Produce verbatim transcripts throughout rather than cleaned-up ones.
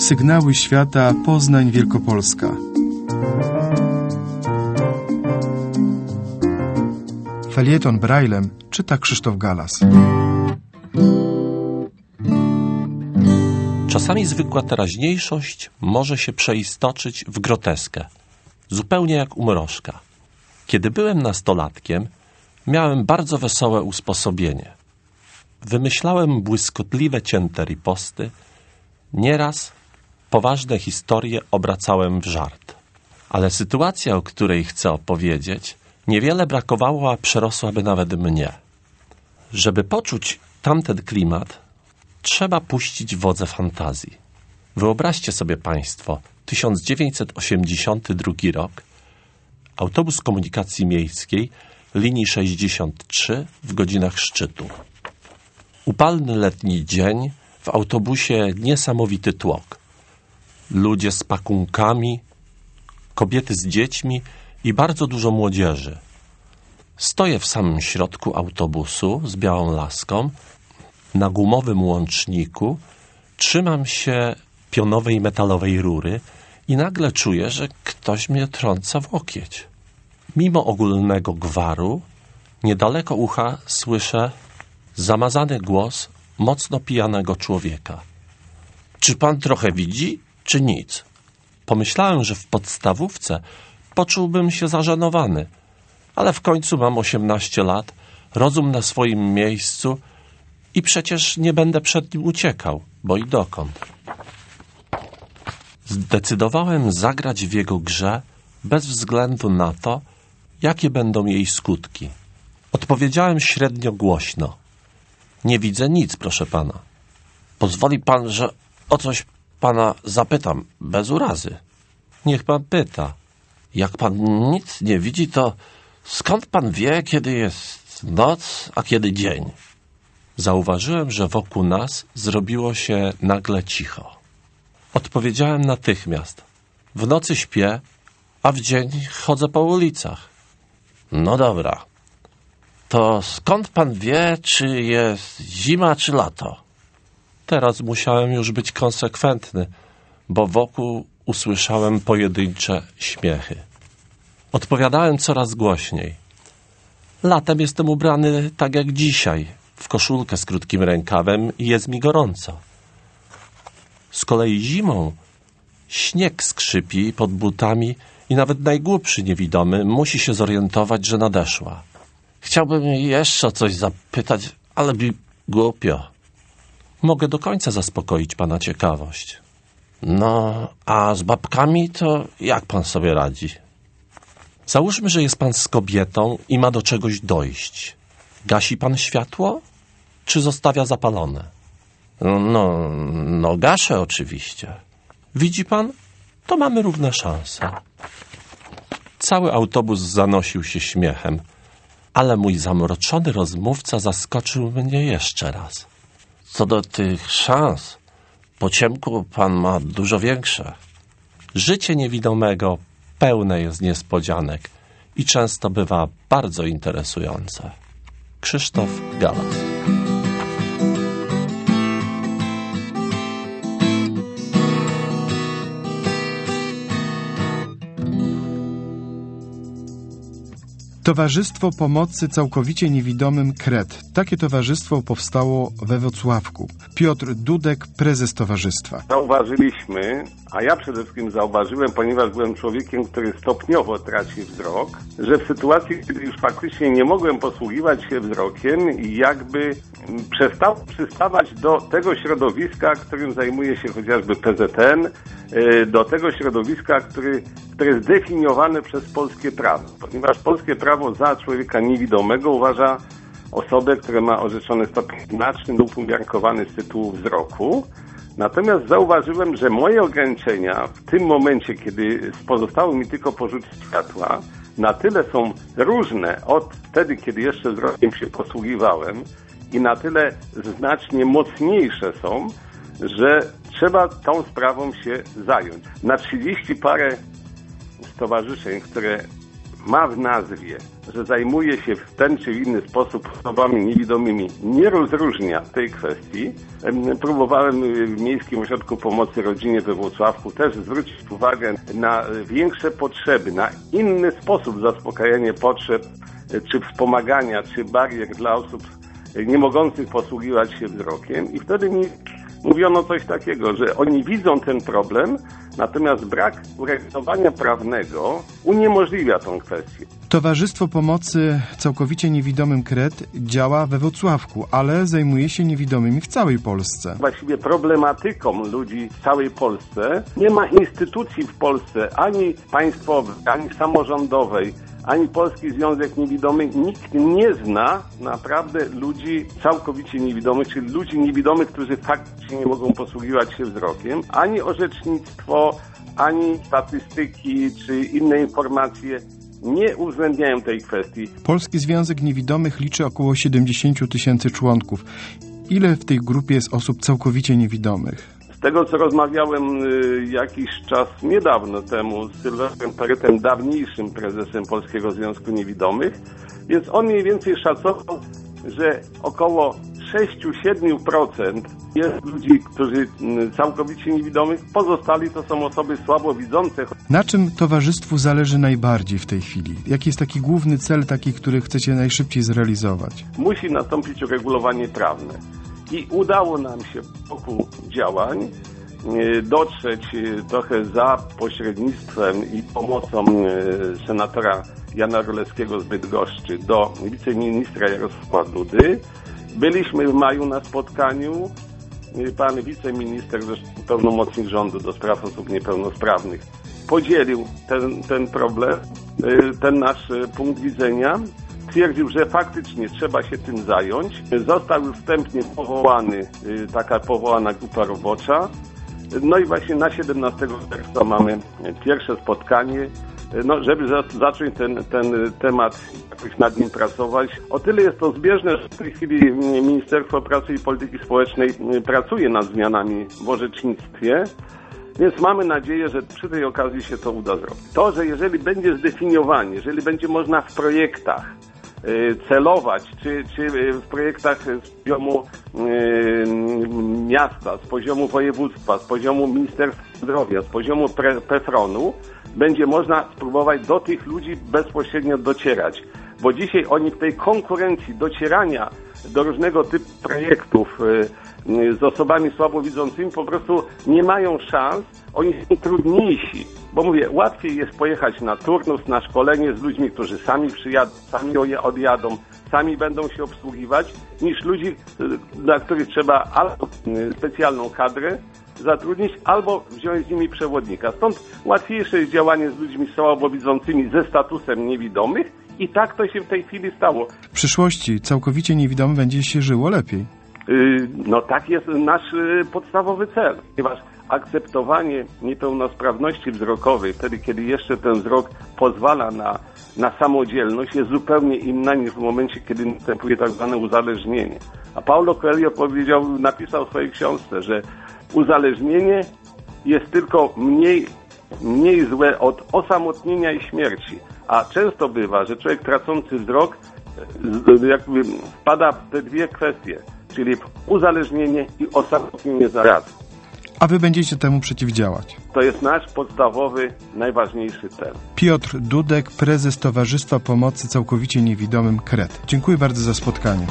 Sygnały świata, Poznań Wielkopolska. Felieton Braillem czyta Krzysztof Galas. Czasami zwykła teraźniejszość może się przeistoczyć w groteskę, zupełnie jak u Mrożka. Kiedy byłem nastolatkiem, miałem bardzo wesołe usposobienie. Wymyślałem błyskotliwe cięte riposty, nieraz poważne historie obracałem w żart. Ale sytuacja, o której chcę opowiedzieć, niewiele brakowało, a przerosłaby nawet mnie. Żeby poczuć tamten klimat, trzeba puścić wodze fantazji. Wyobraźcie sobie Państwo, tysiąc dziewięćset osiemdziesiąty drugi rok, autobus komunikacji miejskiej, linii sześćdziesiąt trzy w godzinach szczytu. Upalny letni dzień, w autobusie niesamowity tłok. Ludzie z pakunkami, kobiety z dziećmi i bardzo dużo młodzieży. Stoję w samym środku autobusu z białą laską, na gumowym łączniku, trzymam się pionowej metalowej rury i nagle czuję, że ktoś mnie trąca w łokieć. Mimo ogólnego gwaru, niedaleko ucha słyszę zamazany głos mocno pijanego człowieka. Czy pan trochę widzi, czy nic? Pomyślałem, że w podstawówce poczułbym się zażenowany, ale w końcu mam osiemnaście lat, rozum na swoim miejscu i przecież nie będę przed nim uciekał, bo i dokąd. Zdecydowałem zagrać w jego grze bez względu na to, jakie będą jej skutki. Odpowiedziałem średnio głośno. Nie widzę nic, proszę pana. Pozwoli pan, że o coś pana zapytam, bez urazy. Niech pan pyta. Jak pan nic nie widzi, to skąd pan wie, kiedy jest noc, a kiedy dzień? Zauważyłem, że wokół nas zrobiło się nagle cicho. Odpowiedziałem natychmiast. W nocy śpię, a w dzień chodzę po ulicach. No dobra. To skąd pan wie, czy jest zima, czy lato? Teraz musiałem już być konsekwentny, bo wokół usłyszałem pojedyncze śmiechy. Odpowiadałem coraz głośniej. Latem jestem ubrany tak jak dzisiaj, w koszulkę z krótkim rękawem i jest mi gorąco. Z kolei zimą śnieg skrzypi pod butami i nawet najgłupszy niewidomy musi się zorientować, że nadeszła. Chciałbym jeszcze o coś zapytać, ale mi głupio. Mogę do końca zaspokoić pana ciekawość. No, a z babkami to jak pan sobie radzi? Załóżmy, że jest pan z kobietą i ma do czegoś dojść. Gasi pan światło, czy zostawia zapalone? No, no gaszę oczywiście. Widzi pan? To mamy równe szanse. Cały autobus zanosił się śmiechem, ale mój zamroczony rozmówca zaskoczył mnie jeszcze raz. Co do tych szans, po ciemku pan ma dużo większe. Życie niewidomego pełne jest niespodzianek i często bywa bardzo interesujące. Krzysztof Galas. Towarzystwo Pomocy Całkowicie Niewidomym Kret. Takie towarzystwo powstało we Włocławku. Piotr Dudek, prezes towarzystwa. Zauważyliśmy, a ja przede wszystkim zauważyłem, ponieważ byłem człowiekiem, który stopniowo traci wzrok, że w sytuacji, kiedy już faktycznie nie mogłem posługiwać się wzrokiem i jakby przestał przystawać do tego środowiska, którym zajmuje się chociażby P Z N, do tego środowiska, który, które jest definiowane przez polskie prawo. Ponieważ polskie prawo za człowieka niewidomego uważa osobę, która ma orzeczony stopień znaczny lub umiarkowany z tytułu wzroku. Natomiast zauważyłem, że moje ograniczenia w tym momencie, kiedy pozostało mi tylko porzucić światła, na tyle są różne od wtedy, kiedy jeszcze wzrokiem się posługiwałem i na tyle znacznie mocniejsze są, że trzeba tą sprawą się zająć. Na trzydzieści parę stowarzyszeń, które ma w nazwie, że zajmuje się w ten czy inny sposób osobami niewidomymi, nie rozróżnia tej kwestii. Próbowałem w Miejskim Ośrodku Pomocy Rodzinie we Włocławku też zwrócić uwagę na większe potrzeby, na inny sposób zaspokajania potrzeb, czy wspomagania, czy barier dla osób nie mogących posługiwać się wzrokiem. I wtedy mi mówiono coś takiego, że oni widzą ten problem, natomiast brak uregulowania prawnego uniemożliwia tą kwestię. Towarzystwo Pomocy Całkowicie Niewidomym KRET działa we Włocławku, ale zajmuje się niewidomymi w całej Polsce. Właściwie problematyką ludzi w całej Polsce nie ma instytucji w Polsce, ani państwowej, ani samorządowej, ani Polski Związek Niewidomych. Nikt nie zna naprawdę ludzi całkowicie niewidomych, czyli ludzi niewidomych, którzy faktycznie nie mogą posługiwać się wzrokiem. Ani orzecznictwo, ani statystyki, czy inne informacje nie uwzględniają tej kwestii. Polski Związek Niewidomych liczy około siedemdziesiąt tysięcy członków. Ile w tej grupie jest osób całkowicie niewidomych? Z tego, co rozmawiałem y, jakiś czas niedawno temu z Sylwestrem Perytem, dawniejszym prezesem Polskiego Związku Niewidomych, więc on mniej więcej szacował, że około sześć do siedmiu procent jest ludzi, którzy y, całkowicie niewidomych, pozostali to są osoby słabowidzące. Na czym towarzystwu zależy najbardziej w tej chwili? Jaki jest taki główny cel, taki, który chcecie najszybciej zrealizować? Musi nastąpić uregulowanie prawne. I udało nam się w toku działań dotrzeć trochę za pośrednictwem i pomocą senatora Jana Rulewskiego z Bydgoszczy do wiceministra Jarosława Dudy. Byliśmy w maju na spotkaniu. Pan wiceminister, zresztą pełnomocnik rządu do spraw osób niepełnosprawnych, podzielił ten, ten problem, ten nasz punkt widzenia. Twierdził, że faktycznie trzeba się tym zająć. Został wstępnie powołany, taka powołana grupa robocza. No i właśnie na siedemnastego czerwca mamy pierwsze spotkanie, no, żeby za, zacząć ten, ten temat jakoś nad nim pracować. O tyle jest to zbieżne, że w tej chwili Ministerstwo Pracy i Polityki Społecznej pracuje nad zmianami w orzecznictwie. Więc mamy nadzieję, że przy tej okazji się to uda zrobić. To, że jeżeli będzie zdefiniowanie, jeżeli będzie można w projektach celować, czy, czy w projektach z poziomu y, miasta, z poziomu województwa, z poziomu Ministerstwa Zdrowia, z poziomu PEFRON-u, będzie można spróbować do tych ludzi bezpośrednio docierać. Bo dzisiaj oni w tej konkurencji docierania do różnego typu projektów y, y, z osobami słabowidzącymi po prostu nie mają szans, oni są trudniejsi. Bo mówię, łatwiej jest pojechać na turnus, na szkolenie z ludźmi, którzy sami przyjadą, sami odjadą, sami będą się obsługiwać, niż ludzi, dla których trzeba albo specjalną kadrę zatrudnić, albo wziąć z nimi przewodnika. Stąd łatwiejsze jest działanie z ludźmi słabowidzącymi ze statusem niewidomych i tak to się w tej chwili stało. W przyszłości całkowicie niewidomym będzie się żyło lepiej. Yy, no tak jest nasz yy, podstawowy cel, ponieważ akceptowanie niepełnosprawności wzrokowej, wtedy kiedy jeszcze ten wzrok pozwala na, na samodzielność, jest zupełnie inna niż w momencie, kiedy następuje tak zwane uzależnienie. A Paulo Coelho powiedział, napisał w swojej książce, że uzależnienie jest tylko mniej, mniej złe od osamotnienia i śmierci. A często bywa, że człowiek tracący wzrok jakby wpada w te dwie kwestie, czyli uzależnienie i osamotnienie zaraz. A wy będziecie temu przeciwdziałać. To jest nasz podstawowy, najważniejszy cel. Piotr Dudek, prezes Towarzystwa Pomocy Całkowicie Niewidomym KRET. Dziękuję bardzo za spotkanie.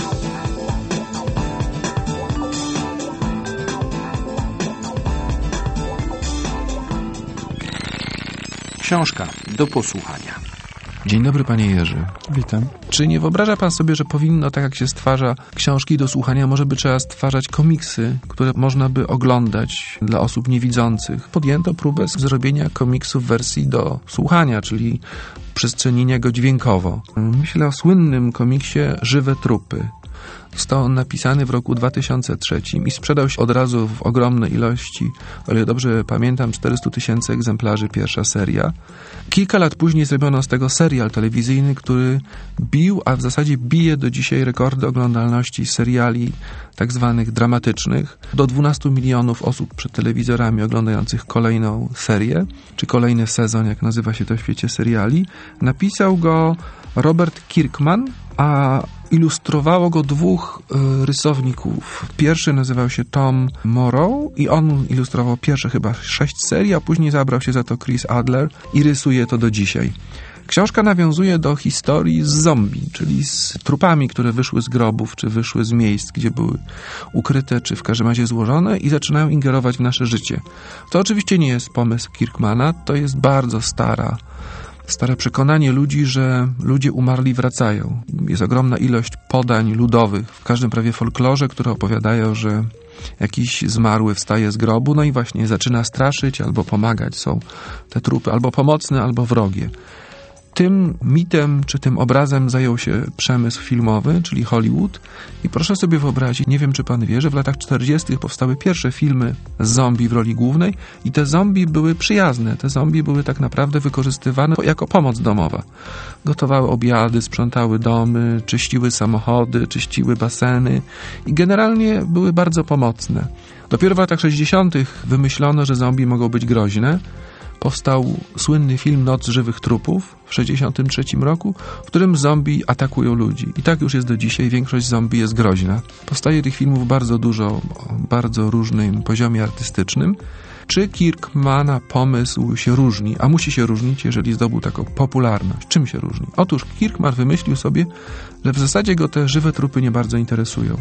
Książka do posłuchania. Dzień dobry, panie Jerzy. Witam. Czy nie wyobraża pan sobie, że powinno, tak jak się stwarza książki do słuchania, może by trzeba stwarzać komiksy, które można by oglądać dla osób niewidzących? Podjęto próbę zrobienia komiksu w wersji do słuchania, czyli przestrzenienia go dźwiękowo. Myślę o słynnym komiksie Żywe trupy. Został on napisany w roku dwa tysiące trzecim i sprzedał się od razu w ogromnej ilości, o ile dobrze pamiętam, czterysta tysięcy egzemplarzy pierwsza seria. Kilka lat później zrobiono z tego serial telewizyjny, który bił, a w zasadzie bije do dzisiaj rekordy oglądalności seriali tak zwanych dramatycznych. Do dwunastu milionów osób przed telewizorami oglądających kolejną serię, czy kolejny sezon, jak nazywa się to w świecie seriali. Napisał go Robert Kirkman, a ilustrowało go dwóch y, rysowników. Pierwszy nazywał się Tom Morrow i on ilustrował pierwsze chyba sześć serii, a później zabrał się za to Chris Adler i rysuje to do dzisiaj. Książka nawiązuje do historii z zombie, czyli z trupami, które wyszły z grobów, czy wyszły z miejsc, gdzie były ukryte, czy w każdym razie złożone i zaczynają ingerować w nasze życie. To oczywiście nie jest pomysł Kirkmana, to jest bardzo stara Stare przekonanie ludzi, że ludzie umarli wracają. Jest ogromna ilość podań ludowych w każdym prawie folklorze, które opowiadają, że jakiś zmarły wstaje z grobu, no i właśnie zaczyna straszyć albo pomagać. Są te trupy albo pomocne, albo wrogie. Tym mitem, czy tym obrazem zajął się przemysł filmowy, czyli Hollywood. I proszę sobie wyobrazić, nie wiem czy pan wie, że w latach czterdziestych powstały pierwsze filmy z zombie w roli głównej i te zombie były przyjazne. Te zombie były tak naprawdę wykorzystywane jako pomoc domowa. Gotowały obiady, sprzątały domy, czyściły samochody, czyściły baseny i generalnie były bardzo pomocne. Dopiero w latach sześćdziesiątych wymyślono, że zombie mogą być groźne. Powstał słynny film Noc żywych trupów w sześćdziesiątym trzecim roku, w którym zombie atakują ludzi. I tak już jest do dzisiaj, większość zombie jest groźna. Powstaje tych filmów bardzo dużo, o bardzo różnym poziomie artystycznym. Czy Kirkmana pomysł się różni? A musi się różnić, jeżeli zdobył taką popularność. Czym się różni? Otóż Kirkman wymyślił sobie, że w zasadzie go te żywe trupy nie bardzo interesują.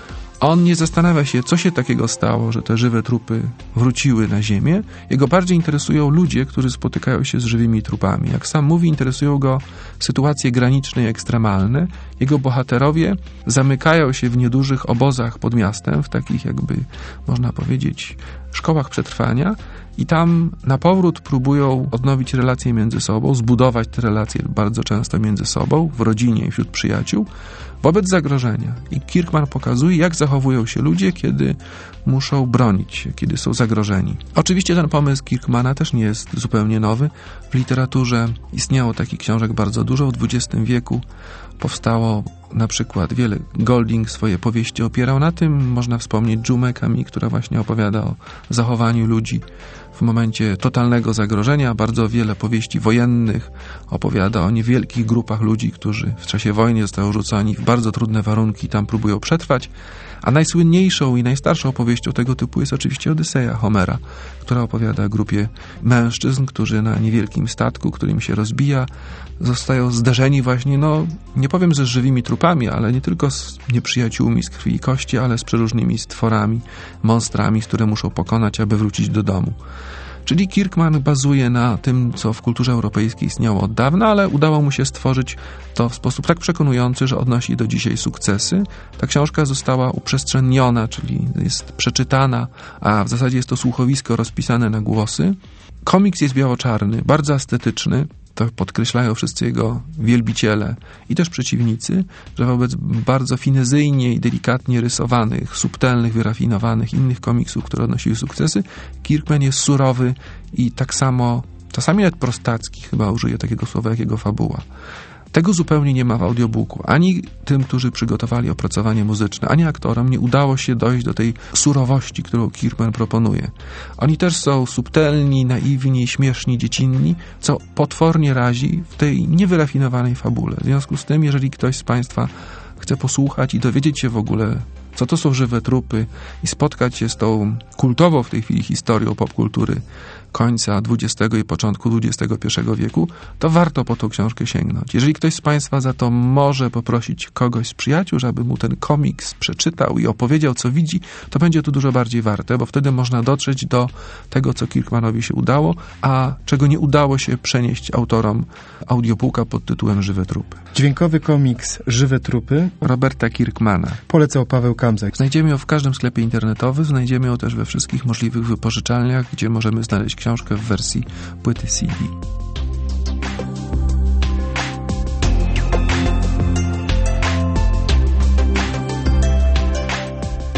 On nie zastanawia się, co się takiego stało, że te żywe trupy wróciły na ziemię. Jego bardziej interesują ludzie, którzy spotykają się z żywymi trupami. Jak sam mówi, interesują go sytuacje graniczne i ekstremalne. Jego bohaterowie zamykają się w niedużych obozach pod miastem, w takich jakby, można powiedzieć, szkołach przetrwania i tam na powrót próbują odnowić relacje między sobą, zbudować te relacje bardzo często między sobą, w rodzinie i wśród przyjaciół, wobec zagrożenia. I Kirkman pokazuje, jak zachowują się ludzie, kiedy muszą bronić się, kiedy są zagrożeni. Oczywiście ten pomysł Kirkmana też nie jest zupełnie nowy. W literaturze istniało takich książek bardzo dużo. W dwudziestym wieku powstało na przykład wiele. Golding swoje powieści opierał na tym. Można wspomnieć Jumę Kami, która właśnie opowiada o zachowaniu ludzi w momencie totalnego zagrożenia. Bardzo wiele powieści wojennych opowiada o niewielkich grupach ludzi, którzy w czasie wojny zostają rzucani w bardzo trudne warunki i tam próbują przetrwać. A najsłynniejszą i najstarszą opowieścią tego typu jest oczywiście Odyseja Homera, która opowiada o grupie mężczyzn, którzy na niewielkim statku, którym się rozbija, zostają zderzeni właśnie, no nie powiem ze żywymi trupami, ale nie tylko z nieprzyjaciółmi z krwi i kości, ale z przeróżnymi stworami, monstrami, które muszą pokonać, aby wrócić do domu. Czyli Kirkman bazuje na tym, co w kulturze europejskiej istniało od dawna, ale udało mu się stworzyć to w sposób tak przekonujący, że odnosi do dzisiaj sukcesy. Ta książka została uprzestrzeniona, czyli jest przeczytana, a w zasadzie jest to słuchowisko rozpisane na głosy. Komiks jest biało-czarny, bardzo estetyczny. To podkreślają wszyscy jego wielbiciele i też przeciwnicy, że wobec bardzo finezyjnie i delikatnie rysowanych, subtelnych, wyrafinowanych innych komiksów, które odnosiły sukcesy, Kirkman jest surowy i tak samo, czasami nawet prostacki, chyba użyję takiego słowa jak jego fabuła. Tego zupełnie nie ma w audiobooku. Ani tym, którzy przygotowali opracowanie muzyczne, ani aktorom nie udało się dojść do tej surowości, którą Kirkman proponuje. Oni też są subtelni, naiwni, śmieszni, dziecinni, co potwornie razi w tej niewyrafinowanej fabule. W związku z tym, jeżeli ktoś z Państwa chce posłuchać i dowiedzieć się w ogóle, co to są żywe trupy i spotkać się z tą kultową w tej chwili historią popkultury końca dwudziestego i początku dwudziestego pierwszego wieku, to warto po tą książkę sięgnąć. Jeżeli ktoś z Państwa za to może poprosić kogoś z przyjaciół, żeby mu ten komiks przeczytał i opowiedział, co widzi, to będzie to dużo bardziej warte, bo wtedy można dotrzeć do tego, co Kirkmanowi się udało, a czego nie udało się przenieść autorom audiobooka pod tytułem Żywe trupy. Dźwiękowy komiks Żywe trupy Roberta Kirkmana. Polecał Paweł Kamzak. Znajdziemy ją w każdym sklepie internetowym, znajdziemy ją też we wszystkich możliwych wypożyczalniach, gdzie możemy znaleźć książkę w wersji płyty C D.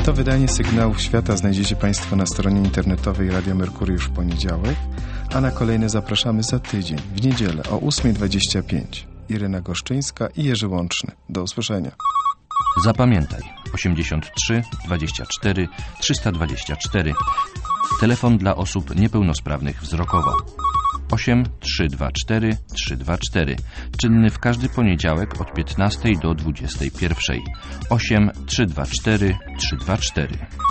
To wydanie Sygnałów Świata znajdziecie Państwo na stronie internetowej Radia Merkury już w poniedziałek, a na kolejne zapraszamy za tydzień, w niedzielę o ósma dwadzieścia pięć. Iryna Goszczyńska i Jerzy Łączny. Do usłyszenia. Zapamiętaj osiemdziesiąt trzy dwadzieścia cztery trzysta dwadzieścia cztery. Telefon dla osób niepełnosprawnych wzrokowo. osiem trzy dwa cztery trzy dwa cztery. Czynny w każdy poniedziałek od piętnastej do dwudziestej pierwszej. osiem trzy dwa cztery trzy dwa cztery.